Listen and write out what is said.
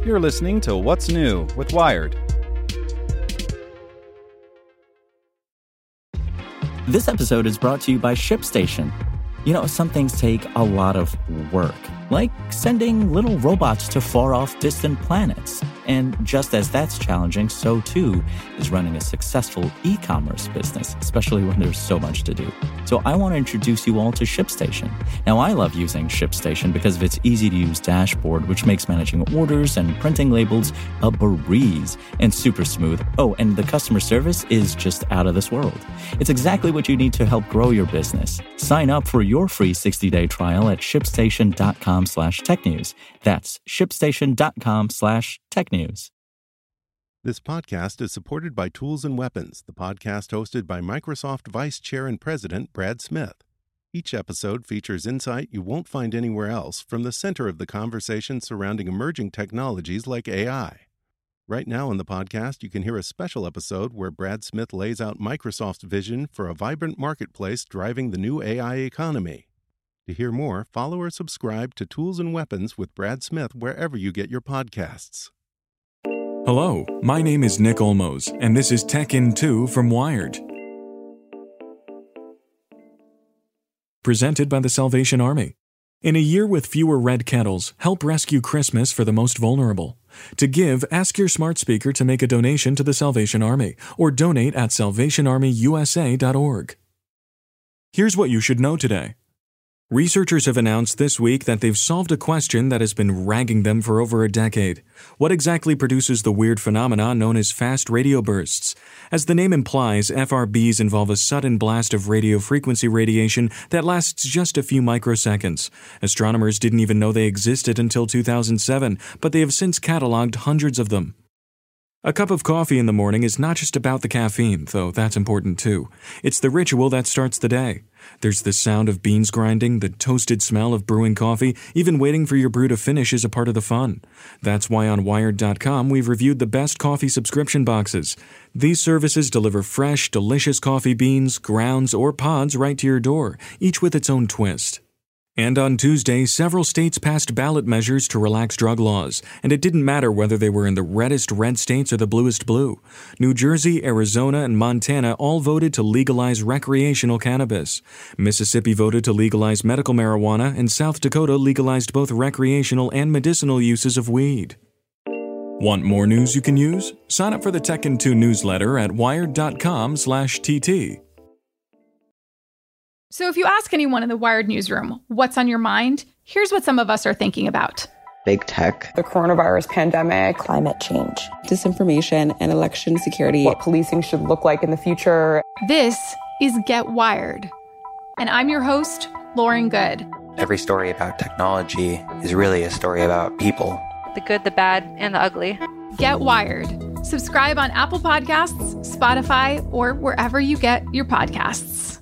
You're listening to What's New with Wired. This episode is brought to you by ShipStation. You know, some things take a lot of work, like sending little robots to far-off distant planets. And just as that's challenging, so too is running a successful e-commerce business, especially when there's so much to do. So I want to introduce you all to ShipStation. Now, I love using ShipStation because of its easy-to-use dashboard, which makes managing orders and printing labels a breeze and super smooth. Oh, and the customer service is just out of this world. It's exactly what you need to help grow your business. Sign up for your free 60-day trial at shipstation.com/technews. That's shipstation.com/technews. This podcast is supported by Tools and Weapons, the podcast hosted by Microsoft Vice Chair and President Brad Smith. Each episode features insight you won't find anywhere else from the center of the conversation surrounding emerging technologies like AI. Right now on the podcast, you can hear a special episode where Brad Smith lays out Microsoft's vision for a vibrant marketplace driving the new AI economy. To hear more, follow or subscribe to Tools and Weapons with Brad Smith wherever you get your podcasts. Hello, my name is Nick Olmos, and this is Tech in 2 from Wired. Presented by the Salvation Army. In a year with fewer red kettles, help rescue Christmas for the most vulnerable. To give, ask your smart speaker to make a donation to the Salvation Army, or donate at salvationarmyusa.org. Here's what you should know today. Researchers have announced this week that they've solved a question that has been ragging them for over a decade. What exactly produces the weird phenomenon known as fast radio bursts? As the name implies, FRBs involve a sudden blast of radio frequency radiation that lasts just a few microseconds. Astronomers didn't even know they existed until 2007, but they have since cataloged hundreds of them. A cup of coffee in the morning is not just about the caffeine, though that's important too. It's the ritual that starts the day. There's the sound of beans grinding, the toasted smell of brewing coffee, even waiting for your brew to finish is a part of the fun. That's why on Wired.com we've reviewed the best coffee subscription boxes. These services deliver fresh, delicious coffee beans, grounds, or pods right to your door, each with its own twist. And on Tuesday, several states passed ballot measures to relax drug laws, and it didn't matter whether they were in the reddest red states or the bluest blue. New Jersey, Arizona, and Montana all voted to legalize recreational cannabis. Mississippi voted to legalize medical marijuana, and South Dakota legalized both recreational and medicinal uses of weed. Want more news you can use? Sign up for the Tech in 2 newsletter at wired.com/TT. So if you ask anyone in the Wired newsroom what's on your mind, here's what some of us are thinking about. Big tech, the coronavirus pandemic, climate change, disinformation, and election security, what policing should look like in the future. This is Get Wired. And I'm your host, Lauren Good. Every story about technology is really a story about people. The good, the bad, and the ugly. Get Wired. Subscribe on Apple Podcasts, Spotify, or wherever you get your podcasts.